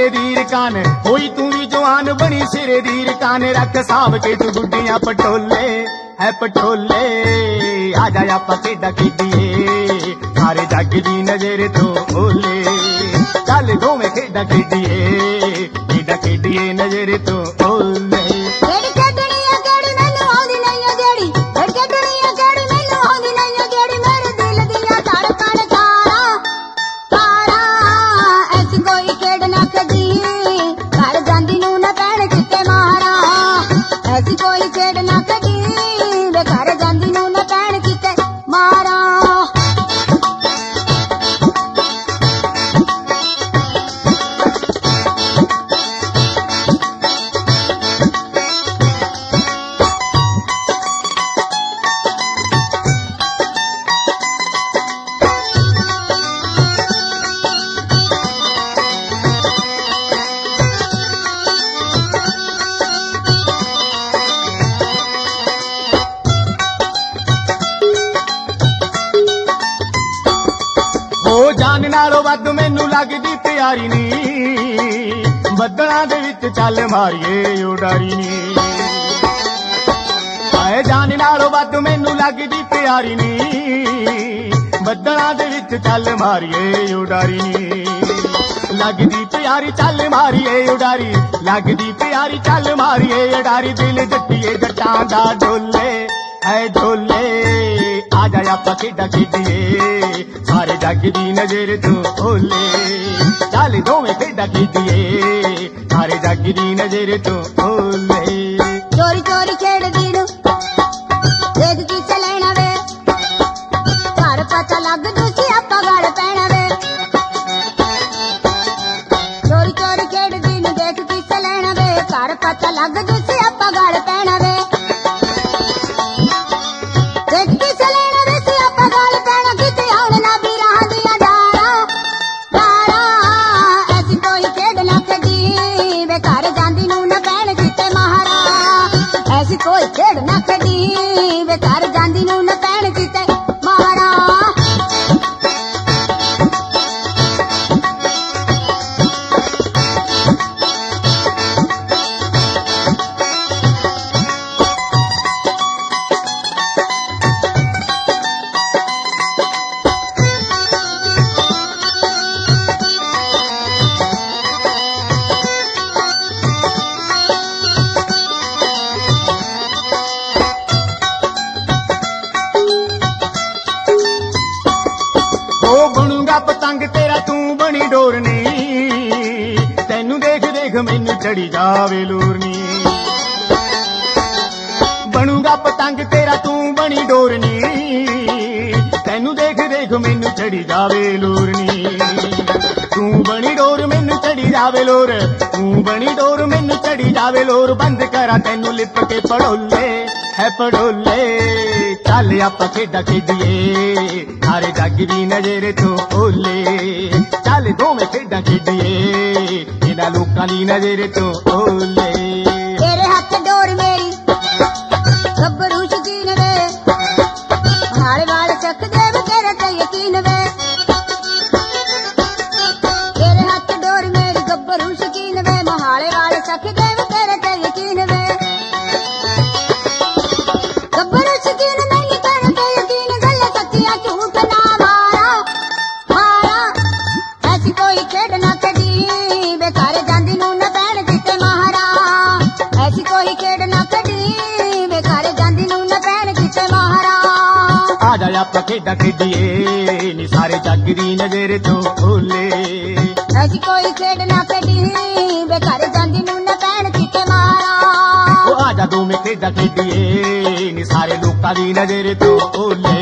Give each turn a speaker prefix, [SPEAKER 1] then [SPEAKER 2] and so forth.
[SPEAKER 1] सिरे दी रकान होई तू भी जवान बनी सिरे दी रकान रख साहब के तू गुड्डियां पटोले है पटोले आ जा आपां खेडां खेडीए सारे जग दी नजर तो ओले चल दोवें खेडां खेडीए नजर तो ओले जान नालों वध मैनू लगदी प्यारी नी बदलां दे विच चल मारीए उडारी नी आए जान नालों वध मैनू लगदी प्यारी नी बदलां दे विच चल मारीए उडारी नी लगदी प्यारी चल मारीए उडारी लगदी प्यारी चल मारीए उडारी दिल जट्टीए जट्टां दा डोले है डोले आ जा आपां खेडां खेडीए सारे जग दी नजर तो ओले चल दोवें खेडां खेडीए सारे जग दी नजर तो ओले
[SPEAKER 2] चोरी चोरी खेडदी नू देख किसे लेना वे घर पता लग दूसी आपां गल पैना वे चोरी चोरी खेडदी नू देख किसे लेना वे घर पता लग दूसी आपां गल पैना वे कोई खेड़ ना कदी बेकार जांदी नू न पैण किते मारा
[SPEAKER 1] बनूंगा पतंग तेरा तू बनी डोरनी तेनू देख देख मैनू चढ़ी जावे लूरनी बनूंगा पतंग तेरा तू बनी डोरनी तेनू देख देख मैनू चढ़ी जावे लूरनी तू बनी डोर मैनू चढ़ी जावे लोर तू बनी डोर मैनू चढ़ी जावे लोर बंद करा तेनू लिप के पड़ोले है पड़ोले चल आपां खेडां खेडीए सारे जग दी नजर तो ओले चल दोवें खेडां खेडीए इन्हां लोकां दी नजर तो ओले
[SPEAKER 2] तेरे हत्थ डोर मेरी गब्बरू शकीन वे हाले वाले चक देव तेरे ते यकीन वे तेरे हत्थ डोर मेरी गब्बरू शकीन वे महाले वाले चक देव तेरे ते यकीन वे गब्बरू शकीन मैनू तेरे ते यकीन गल सच्चिया झूठ ना मारा मारा ऐसी कोई खेड ना कदी बेकार जांदी नू न पैण किते मारा ऐसी कोई खेड ना कदी बेकार जांदी नू न पैण किते मारा
[SPEAKER 1] आ जा आपां खेडां खेडीए नी सारे जग दी नजर तो ओले
[SPEAKER 2] ऐसी कोई खेड ना कदी बेकार जांदी नू न पैण किते मारा
[SPEAKER 1] आ जा दोवें खेडां खेडीए नी सारे लोकां दी नजर तो ओले